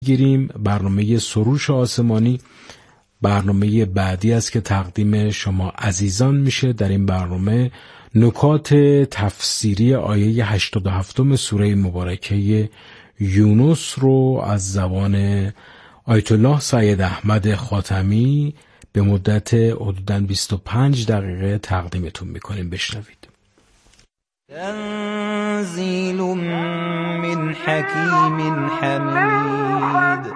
گیریم. برنامه سروش آسمانی برنامه بعدی است که تقدیم شما عزیزان میشه. در این برنامه نکات تفسیری آیه 87 سوره مبارکه یونس رو از زبان آیت الله سید احمد خاتمی به مدت حدوداً 25 دقیقه تقدیمتون میکنیم. بشنوید. تنزیل من حکیم حمید.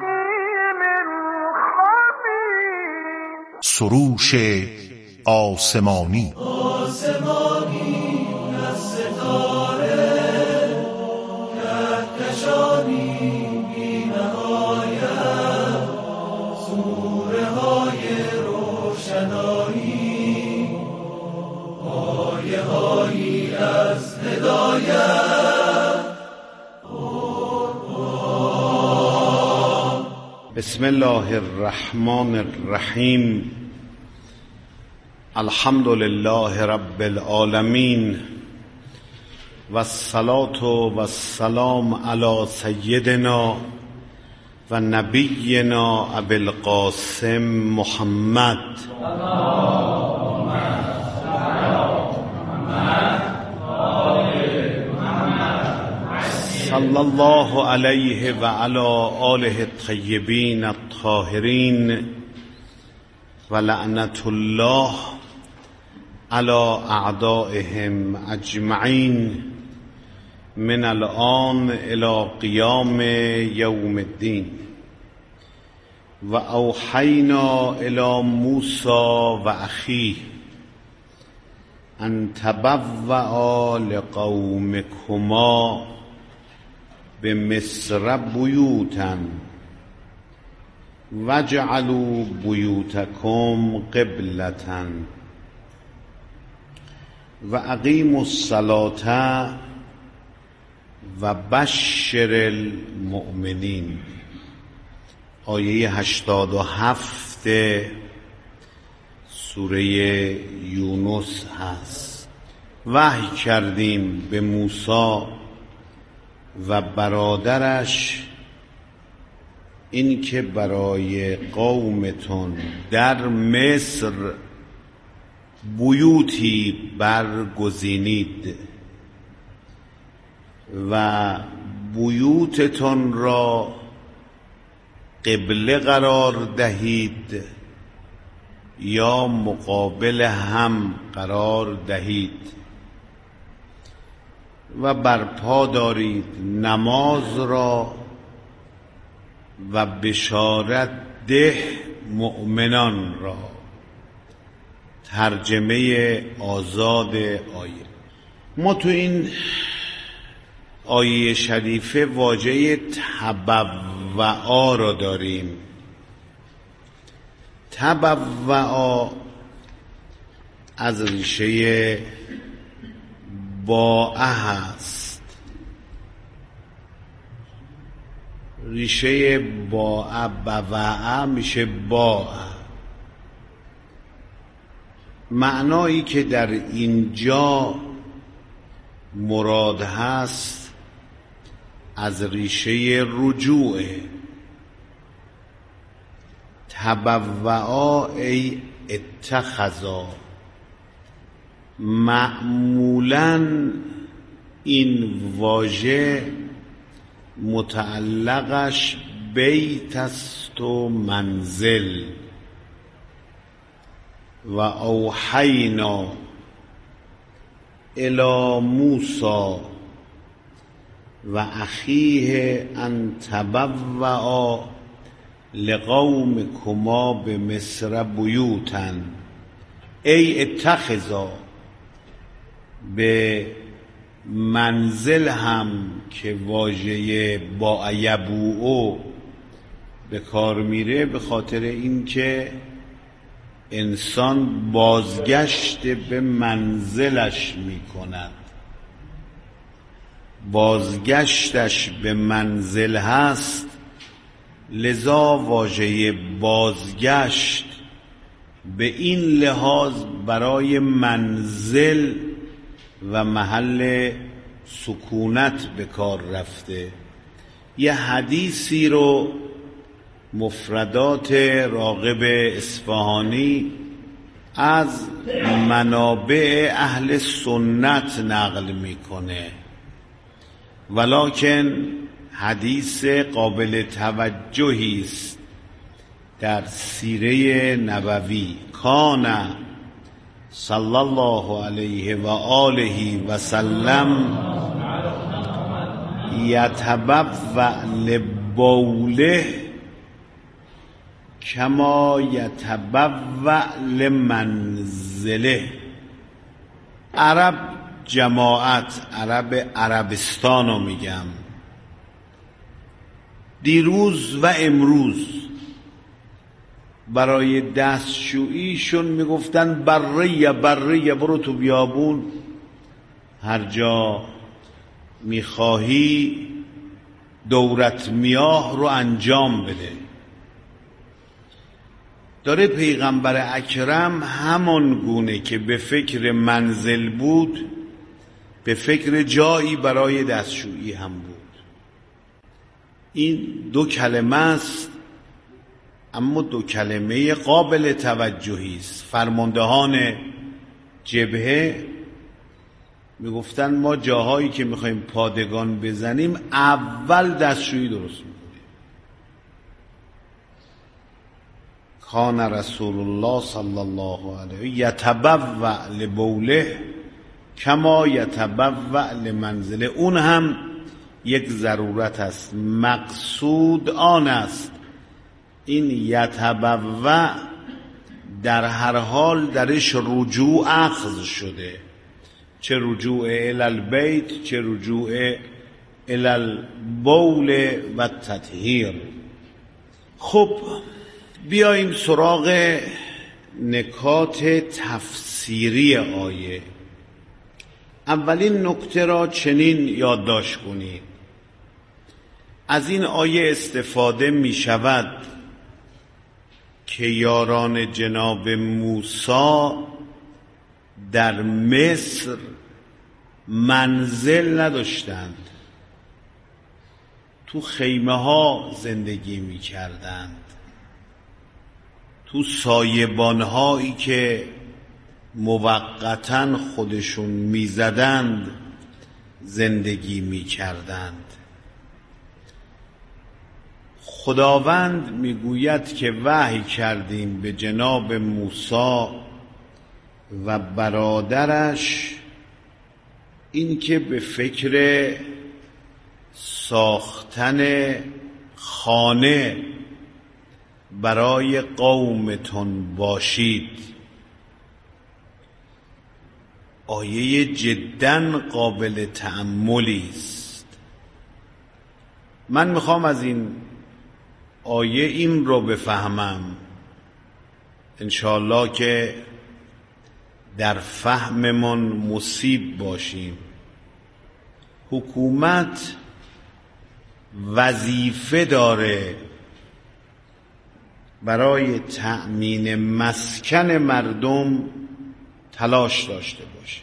سروش آسمانی. از ستاره کهکشانی بی نهایت، سوره های روشنایی، آیه هایی از هدایت. بسم الله الرحمن الرحیم. الحمد لله رب العالمین و الصلاة و السلام علی سیدنا و نبینا ابی القاسم محمد صلی الله علیه و علی آله الطیبین الطاهرین و لعنت الله علی اعدائهم اجمعین من الآن الی قیام یوم الدین. و اوحینا الی موسی و اخیه ان تبوأ لقومکما بمصر بیوتا واجعلوا بیوتکم قبلة و اقیموا الصلاة و بشر المؤمنین. آیه 87 سوره یونس هست. وحی کردیم به موسی و برادرش این که برای قومتون در مصر بیوتی برگزینید و بیوتتون را قبله قرار دهید یا مقابل هم قرار دهید و برپا دارید نماز را و بشارت ده مؤمنان را. ترجمه آزاد آیه. ما تو این آیه شریفه واژه تبوأ را داریم. تبوأ از ریشه باء هست. ریشه باء بوأ میشه باء. معنایی که در اینجا مراد هست از ریشه رجوع. تبوأ ای اتخذا. معمولاً این واژه متعلقش بیت است و منزل. و اوحینا الی موسی و اخیه ان تبوأ لقومکما بمصر بیوتا ای اتخذا. به منزل هم که واژه با یبوء به کار میره به خاطر اینکه انسان بازگشت به منزلش میکند. بازگشتش به منزل هست، لذا واژه بازگشت به این لحاظ برای منزل و محل سکونت به کار رفته. یه حدیثی رو مفردات راغب اصفهانی از منابع اهل سنت نقل میکنه، ولکن حدیث قابل توجهی است در سیره نبوی. کان صلی الله علیه و آله و سلم یتبوأ لبوله کما یتبوأ لمنزله. عرب جماعت، عرب عربستان رو میگم، دیروز و امروز برای دستشوییشون میگفتن بره برو تو بیابون، هر جا میخواهی دورت میاه رو انجام بده. داره پیغمبر اکرم همان گونه که به فکر منزل بود، به فکر جایی برای دستشویی هم بود. این دو کلمه است، اما دو کلمه قابل توجهی است. فرماندهان جبهه میگفتن ما جاهایی که میخوایم پادگان بزنیم اول دستشویی درست میکنیم. کان رسول الله صلی الله علیه یتبوأ لبوله کما یتبوأ لمنزله. اون هم یک ضرورت است، مقصود آن است این یتبوأ در هر حال درش رجوع اخذ شده، چه رجوع الی البیت چه رجوع الی البول و تطهیر. خب بیاییم سراغ نکات تفسیری آیه. اولین نکته را چنین یادداشت کنید: از این آیه استفاده می شود که یاران جناب موسی در مصر منزل نداشتند، تو خیمه ها زندگی می کردند، تو سایبان هایی که موقتاً خودشون می زدند زندگی می کردند. خداوند می گوید که وحی کردیم به جناب موسی و برادرش این که به فکر ساختن خانه برای قومتون باشید. آیه جداً قابل تأملی است. من میخوام از این آیه این رو بفهمم، انشاءالله که در فهممون مصیب باشیم. حکومت وظیفه داره برای تأمین مسکن مردم تلاش داشته باشه.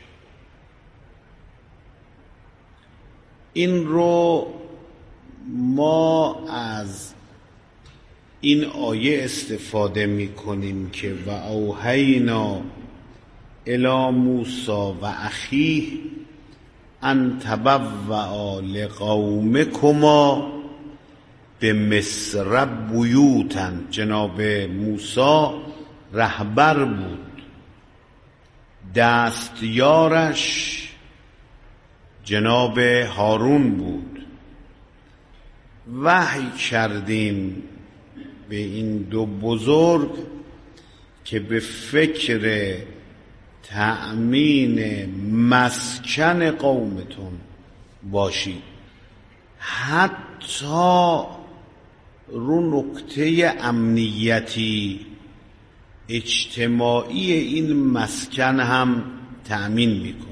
این رو ما از این آیه استفاده می کنیم که و اوحینا الی موسی و اخیه ان تبوأ لقومکما به مصر بیوتا. جناب موسی رهبر بود، دستیارش جناب هارون بود. وحی کردیم به این دو بزرگ که به فکر تأمین مسکن قومتون باشید. حتی رو نکته امنیتی اجتماعی این مسکن هم تأمین میکنه.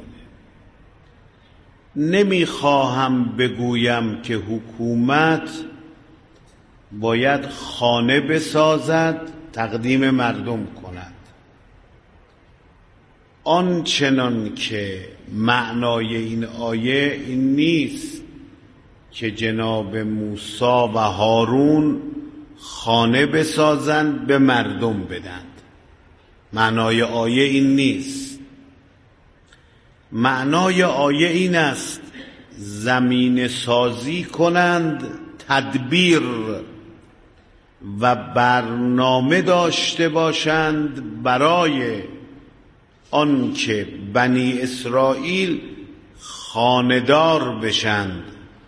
نمیخواهم بگویم که حکومت باید خانه بسازد تقدیم مردم کند. آنچنان که معنای این آیه این نیست که جناب موسی و هارون خانه بسازند به مردم بدند. معنای آیه این نیست. معنای آیه این است زمین سازی کنند، تدبیر و برنامه داشته باشند برای آنکه بنی اسرائیل خانه‌دار بشند.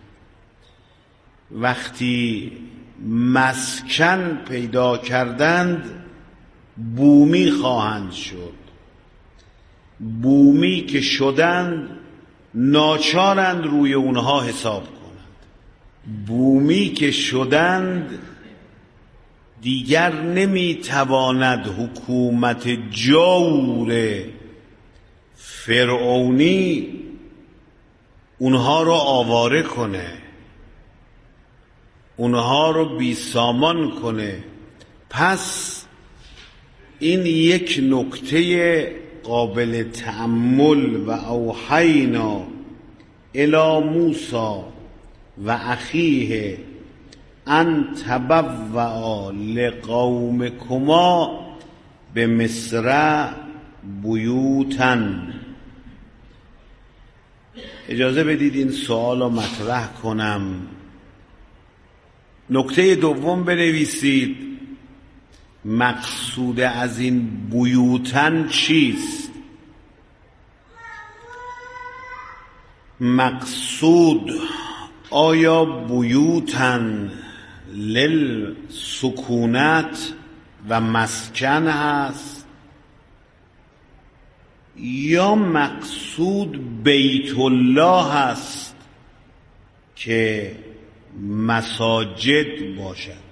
وقتی مسکن پیدا کردند بومی خواهند شد. بومی که شدند ناچارند روی اونها حساب کنند. بومی که شدند دیگر نمیتواند حکومت جور فرعونی اونها رو آواره کنه، اونها رو بیسامان کنه. پس این یک نکته قابل تأمل و اوحینا الی موسی و اخیه ان تبوأ لقومکما به مصر بیوتا. اجازه بدید این سوال رو مطرح کنم. نکته دوم بنویسید مقصود از این بیوتن چیست؟ مقصود آیا بیوتن للسکونت و مسکن هست یا مقصود بیت الله هست که مساجد باشد؟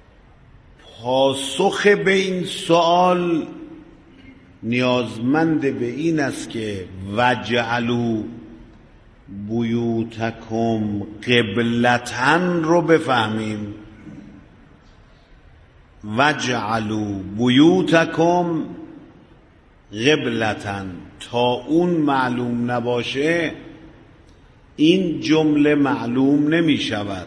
پاسخ به این سوال نیازمند به این است که وجعلوا بیوتکم قبلتن رو بفهمیم. وجعلوا بیوتکم قبلتن. تا اون معلوم نباشه این جمله معلوم نمی شود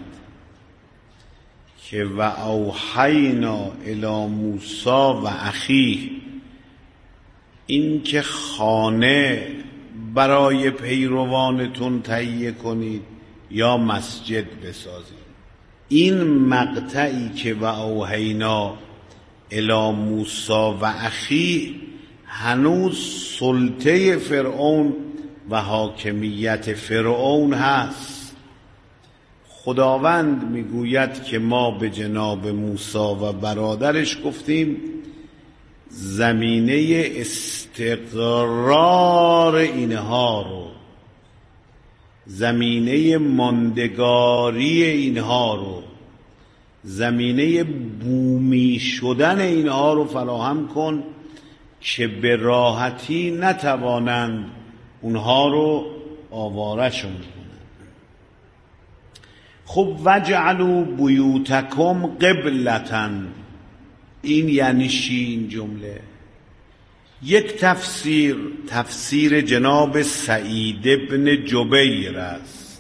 که و اوحینا الی موسی و اخیه، این که خانه برای پیروانتون تهیه کنید یا مسجد بسازید. این مقطعی که و اوحینا الی موسی و اخیه هنوز سلطه فرعون و حاکمیت فرعون هست. خداوند میگوید که ما به جناب موسی و برادرش گفتیم زمینه استقرار اینها رو، زمینه ماندگاری اینها رو، زمینه بومی شدن اینها رو فراهم کن که به راحتی نتوانند اونها رو آواره‌شون کنند. خب وجعلوا بیوتکم قبلتن، این یعنی چی این جمله؟ یک تفسیر جناب سعید ابن جبیر است.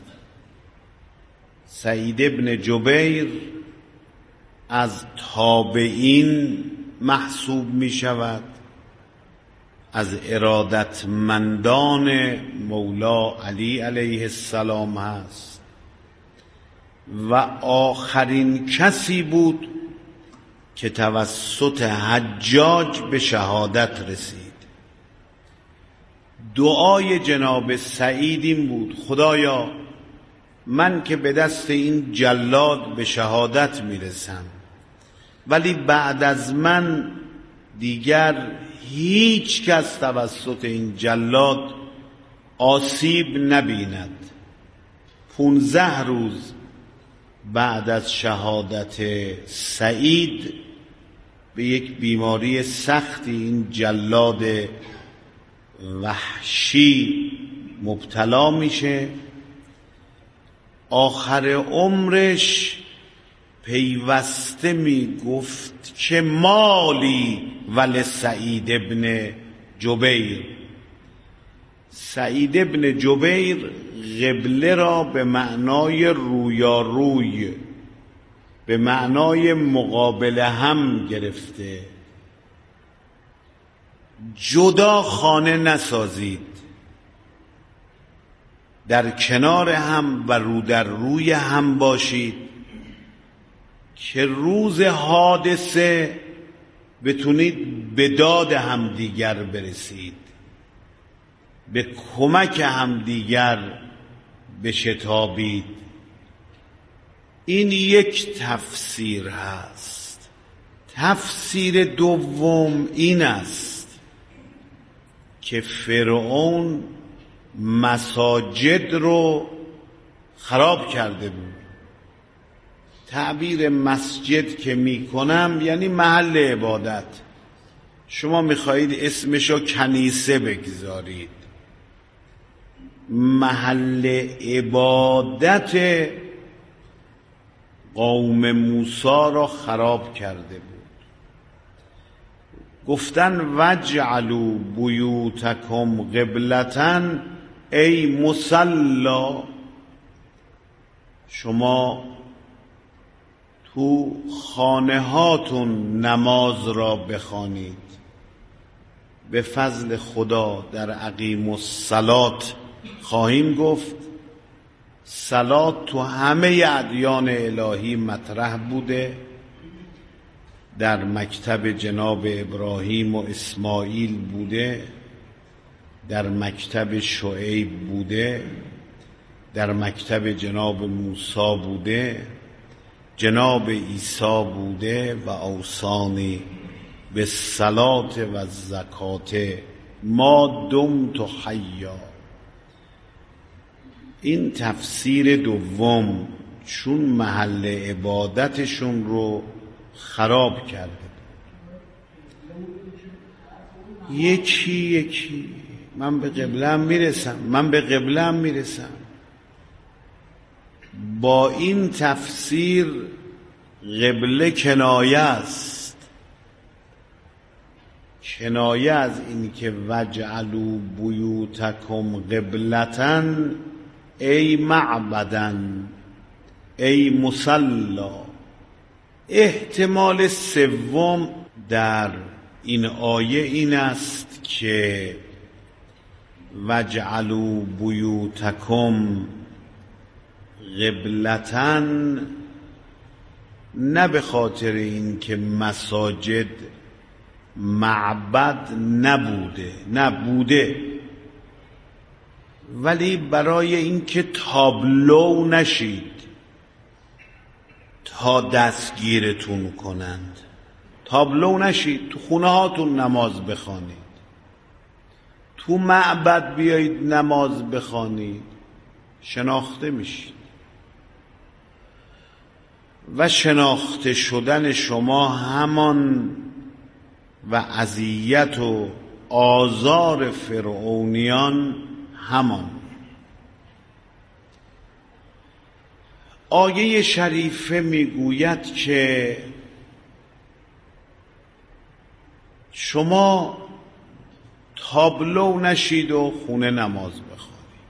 سعید ابن جبیر از تابعین محسوب می شود، از ارادتمندان مولا علی علیه السلام هست و آخرین کسی بود که توسط حجاج به شهادت رسید. دعای جناب سعید این بود خدایا من که به دست این جلاد به شهادت میرسم ولی بعد از من دیگر هیچ کس توسط این جلاد آسیب نبیند. 15 روز بعد از شهادت سعید به یک بیماری سختی این جلاد وحشی مبتلا میشه. آخر عمرش پیوسته میگفت که مالی ول سعید ابن جبیر. سعید ابن جبیر قبله را به معنای رویاروی به معنای مقابل هم گرفته. جدا خانه نسازید، در کنار هم و رو در روی هم باشید که روز حادثه بتونید به داد همدیگر برسید، به کمک همدیگر بشتابید. این یک تفسیر هست. تفسیر دوم این است که فرعون مساجد رو خراب کرده بود. تعبیر مسجد که می کنم یعنی محل عبادت. شما میخواهید اسمشو کنیسه بگذارید. محل عبادت قوم موسی را خراب کرده بود. گفتن وجعلوا بیوتکم قبلة ای مصلا، شما تو خانه هاتون نماز را بخوانید. به فضل خدا در اقیم الصلات خواهیم گفت صلات تو همه ادیان الهی مطرح بوده. در مکتب جناب ابراهیم و اسماعیل بوده، در مکتب شعیب بوده، در مکتب جناب موسی بوده، جناب عیسی بوده و اوصانی به صلات و زکات ما دمت حیا. این تفسیر دوم، چون محل عبادتشون رو خراب کرده. یکی من به قبله‌ام میرسم. با این تفسیر قبله کنایه است، کنایه از این که وجعلوا بیوتکم قبلة ای معبدا ای مصلا. احتمال سوم در این آیه این است که وجعلوا بیوتکم قبلة نه به خاطر این که مساجد معبد نبوده، ولی برای این که تابلو نشید تا دستگیرتون کنند. تابلو نشید، تو خونه هاتون نماز بخوانید، تو معبد بیایید نماز بخوانید، شناخته میشید. و شناخته شدن شما همان و اذیت و آزار فرعونیان همان. آیه شریفه میگوید که شما تابلو نشید و خونه نماز بخوانید.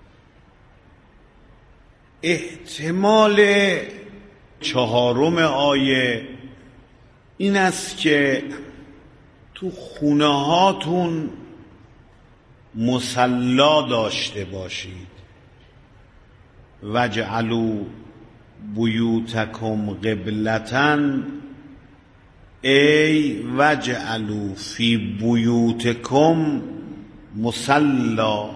احتمال چهارم آیه این است که تو خونه هاتون مصلا داشته باشید. وجعلوا بیوتکم قبلة ای وجعلوا فی بیوتکم مصلا.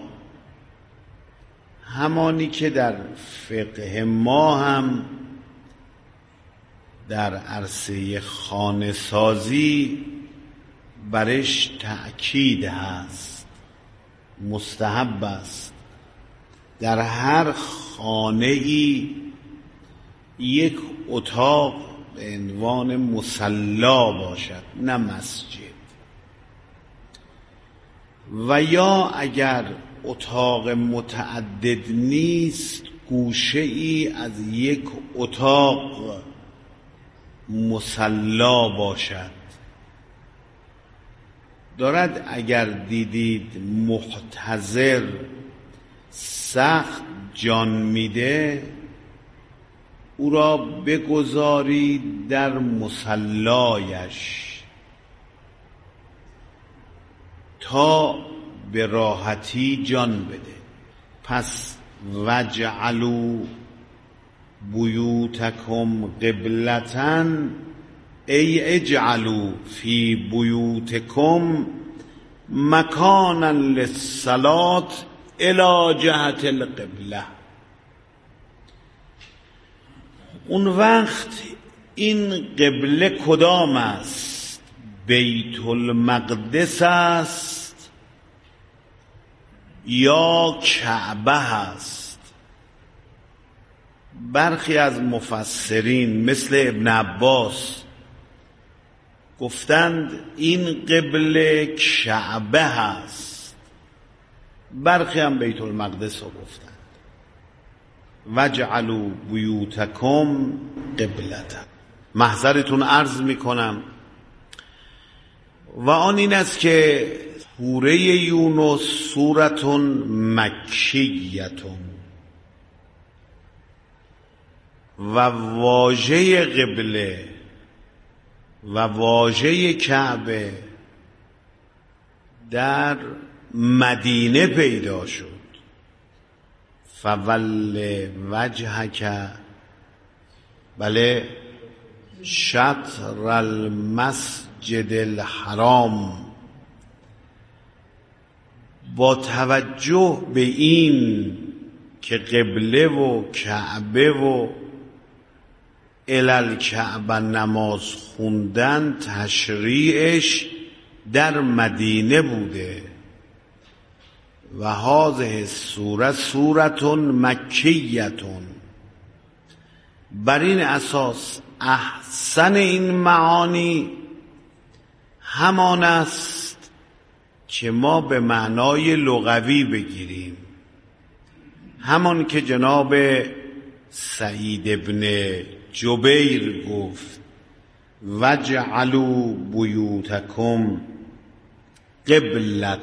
همانی که در فقه ما هم در عرصه خانه سازی برش تأکید هست، مستحب است در هر خانه ای یک اتاق به عنوان مصلا باشد، نه مسجد. و یا اگر اتاق متعدد نیست، گوشه ای از یک اتاق مصلا باشد. دارد اگر دیدید محتضر سخت جان میده، او را بگذارید در مصلایش تا به راحتی جان بده. پس وجعلوا بیوتکم قبلةً ای اجعلوا فی بیوتکم مکانا للصلاة الی جهت القبله. اون وقت این قبله کدام است؟ بیت المقدس است یا کعبه است؟ برخی از مفسرین مثل ابن عباس گفتند این قبله کعبه است، برخی هم بیت المقدس رو گفتند. وجعلوا بیوتکم قبلةً. محضرتون عرض میکنم و آن این است که سوره یونس سورة مکیة و واژه قبله و واژه کعبه در مدینه پیدا شد. فول وجهک، بله، شطر المسجد الحرام. با توجه به این که قبله و کعبه و الالکعبه نماز خوندن تشریعش در مدینه بوده و هذه سوره سورة مکیة. بر این اساس احسن این معانی همان است که ما به معنای لغوی بگیریم، همان که جناب سعید ابن جبیر گفت وجعلوا بیوتکم قبلةً.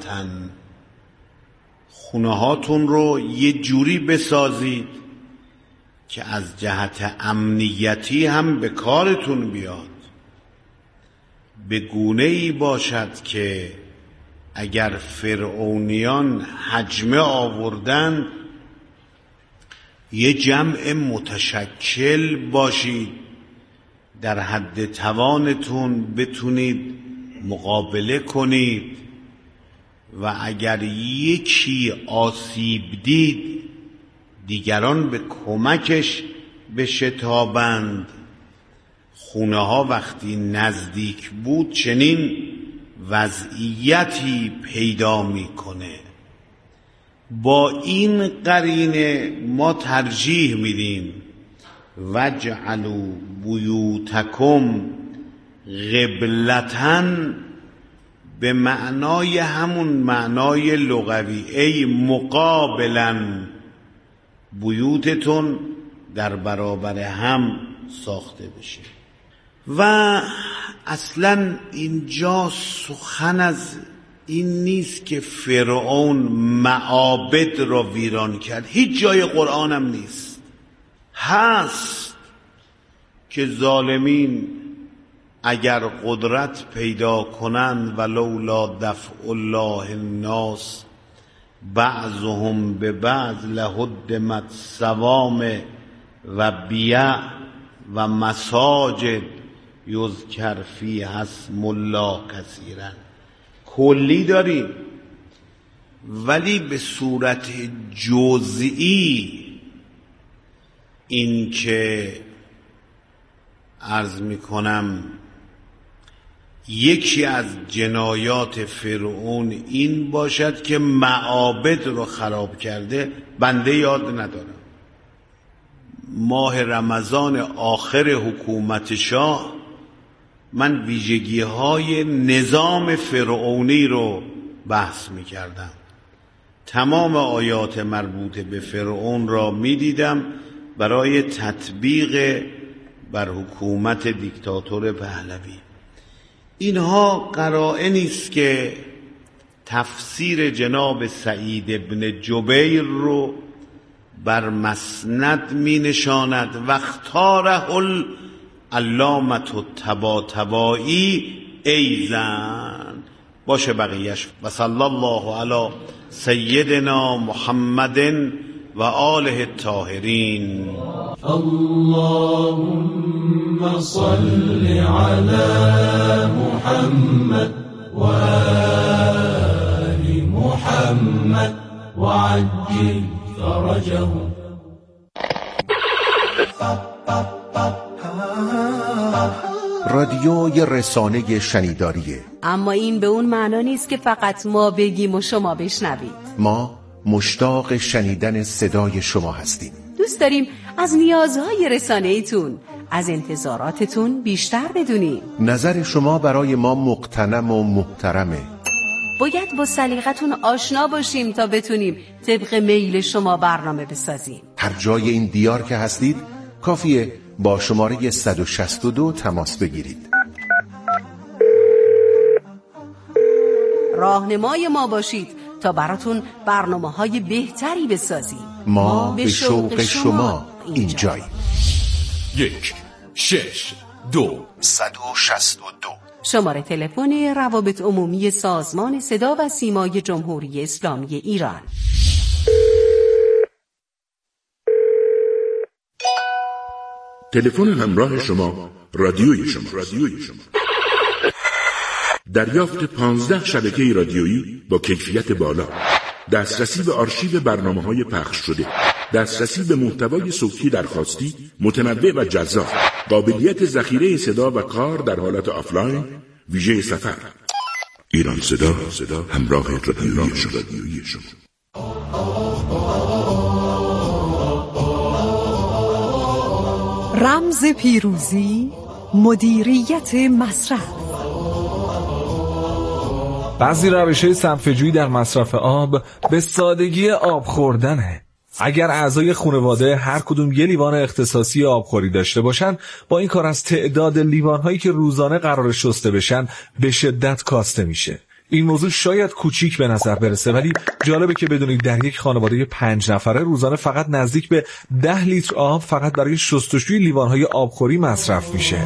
خونه هاتون رو یه جوری بسازید که از جهت امنیتی هم به کارتون بیاد، به گونه‌ای باشد که اگر فرعونیان هجمه آوردن یه جمع متشکل باشید، در حد توانتون بتونید مقابله کنید و اگر یکی آسیب دید دیگران به کمکش بشتابند. خونه ها وقتی نزدیک بود چنین وضعیتی پیدا میکنه. با این قرینه ما ترجیح میدیم وجعلوا بیوتکم قبلةً به معنای همون معنای لغوی، ای مقابلاً بیوتتون در برابر هم ساخته بشه. و اصلا اینجا سخن از این نیست که فرعون معابد را ویران کرد، هیچ جای قرآن هم نیست. هست که ظالمین اگر قدرت پیدا کنند ولولا دفع الله الناس بعضهم ببعض لهدمت صوامع و بیع و مساجد یذکر فیها اسم الله کثیرا. کلی داریم، ولی به صورت جزئی این که عرض میکنم یکی از جنایات فرعون این باشد که معابد رو خراب کرده، بنده یاد ندارم. ماه رمضان آخر حکومت شاه من ویژگی‌های نظام فرعونی رو بحث می‌کردم. تمام آیات مربوط به فرعون را می‌دیدم برای تطبیق بر حکومت دیکتاتور پهلوی. اینها قرائنی است که تفسیر جناب سعید ابن جبیر رو بر مسند می نشاند. واختاره العلامة الطباطبایی ایزن. باشه بقیهش. و صلی الله علی سیدنا محمد و آله الطاهرین. اللهم صل علی محمد و آل محمد و عجل فرجه. رادیو یه رسانه شنیداریه، اما این به اون معنا نیست که فقط ما بگیم و شما بشنوید. ما مشتاق شنیدن صدای شما هستیم. دوست داریم از نیازهای رسانه‌ایتون، از انتظاراتتون بیشتر بدونیم. نظر شما برای ما مقتنم و محترمه. باید با سلیقتون آشنا باشیم تا بتونیم طبق میل شما برنامه بسازیم. هر جای این دیار که هستید کافیه با شماره 162 تماس بگیرید. راهنمای ما باشید تا براتون برنامه‌های بهتری بسازیم. ما به شوق شما اینجاییم. 1-6-2-162 شماره تلفن روابط عمومی سازمان صدا و سیمای جمهوری اسلامی ایران. تلفن همراه شما، رادیوی شما. دریافت 15 شبکه رادیویی با کیفیت بالا، دسترسی به آرشیو برنامه‌های پخش شده، دسترسی به محتوای صوتی درخواستی متنوع و جذاب، قابلیت ذخیره صدا و کار در حالت آفلاین، ویژه سفر. ایران صدا همراه رادیوی شما. رمز پیروزی، مدیریت مصرف. بعضی روش‌های صرفه‌جویی در مصرف آب به سادگی آب خوردنه. اگر اعضای خانواده هر کدوم یه لیوان اختصاصی آبخوری داشته باشن، با این کار از تعداد لیوان‌هایی که روزانه قرار شسته بشن به شدت کاسته میشه. این موضوع شاید کوچیک به نظر برسه، ولی جالبه که بدونید در یک خانواده 5 نفره روزانه فقط نزدیک به 10 لیتر آب فقط برای شستشوی لیوان‌های آبخوری مصرف میشه.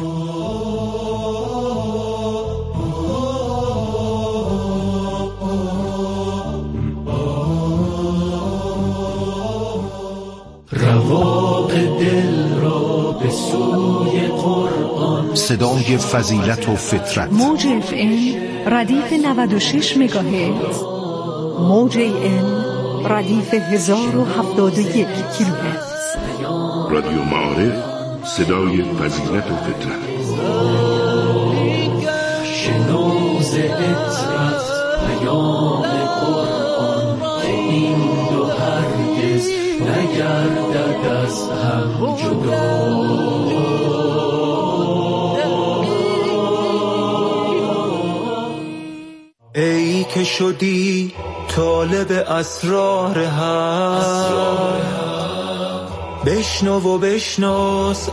رواق دل را به سوی قرآن. صدای فضیلت و فطرت. موج FM ردیف 96 مگاهرتز، موج AM ردیف 1071 کیلوهرتز. رادیو معارف، صدای فضیلت و فطرت. شنوز اطرت پیام قرآن، که این دو هرگز نگردد از هم جدا. ای که شدی طالب اسرار حق، بشنو و بشناس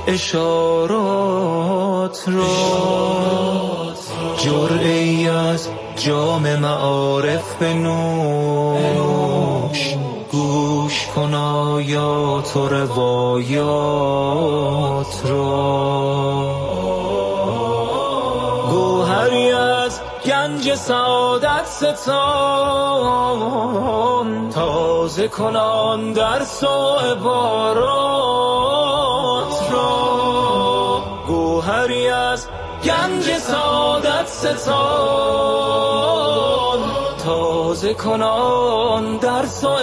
اشارات را. جرعه‌ای از جام معارف بنوش، گوش کن آیات و روایات را. گوهری از گنج سعادت ستان، تازه کنان درس و عبارات را. گوهری از گنج سعادت ستان، تازه کنان درس و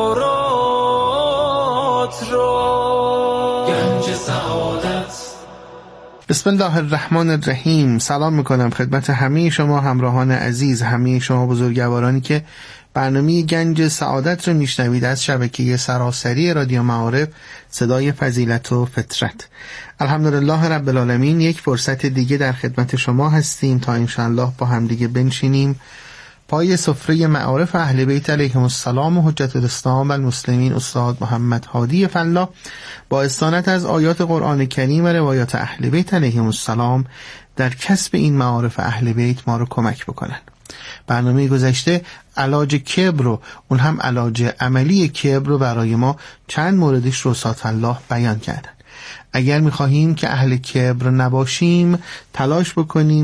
عبارات را. گنج سعادت. بسم الله الرحمن الرحیم. سلام میکنم خدمت همه شما همراهان عزیز، همه شما بزرگوارانی که برنامه گنج سعادت رو میشنوید از شبکه سراسری رادیو معارف، صدای فضیلت و فطرت. الحمدلله رب العالمین، یک فرصت دیگه در خدمت شما هستیم تا انشاءالله با هم دیگه بنشینیم پای سفره معارف اهل بیت علیهم السلام و حجت الاسلام و المسلمین استاد محمد هادی فلا با استانت از آیات قرآن کریم و روایات اهل بیت علیهم السلام در کسب این معارف اهل بیت ما رو کمک بکنن. برنامه گذشته علاج کبر رو، اون هم علاج عملی کبر رو برای ما چند موردش رو ذات الله بیان کردن. اگر میخواهیم که اهل کبر نباشیم تلاش بکنیم